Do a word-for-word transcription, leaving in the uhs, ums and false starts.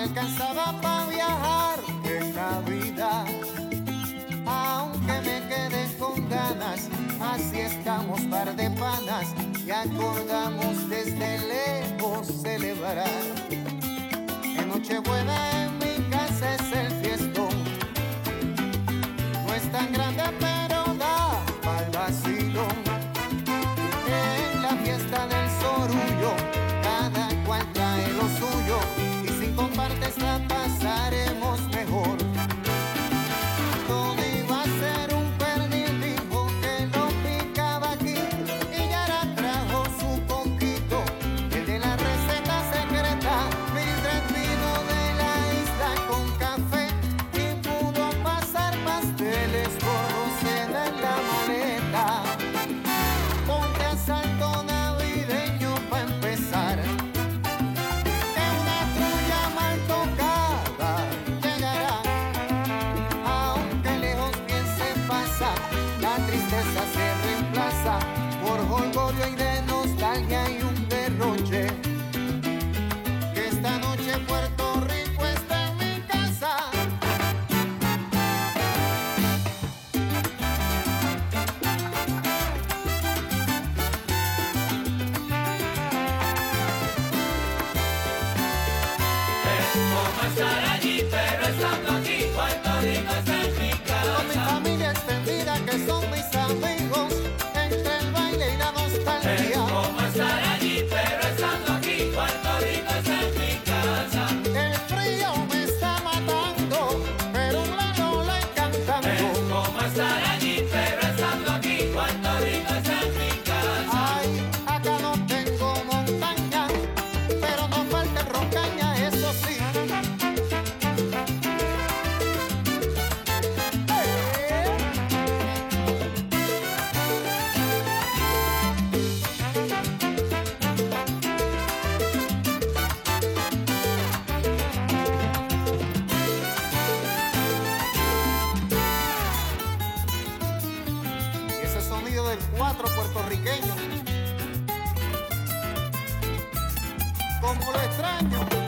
alcanzaba para viajar en la vida, aunque me quedé con ganas. Así estamos par de panas y acordamos desde lejos celebrar. En Nochebuena en mi casa es el fiestón, no es tan grande pero da pa'l vacilón. En la fiesta del sorullo cada cual trae lo suyo y si compartes la pasaremos mejor. Todo iba a ser un pernil, dijo que lo picaba aquí y Yara trajo su coquito, el de la receta secreta. Mildred vino de la isla con café y pudo pasar pasteles por docena en la maleta. Ponte a salto navideño pa' empezar, que una trulla mal tocada llegará. Aunque lejos bien se pasa, la tristeza se reemplaza por jolgorio y de nostalgia y un derroche. Que esta noche Puerto Rico está en mi casa. Como estar allí, pero estando aquí, Puerto Rico está en mi Con mi casa. familia extendida que son mis amigos, entre el baile y la nostalgia. Como estar allí, pero estando aquí, Puerto Rico está en mi casa. El frío me está matando, pero un lado le cantando. Como estar allí, pero estando aquí, Puerto Rico está en mi casa. Ay, acá no tengo montaña, pero no falta el rocaña, eso sí. Y ese sonido del cuatro puertorriqueño, como lo extraño.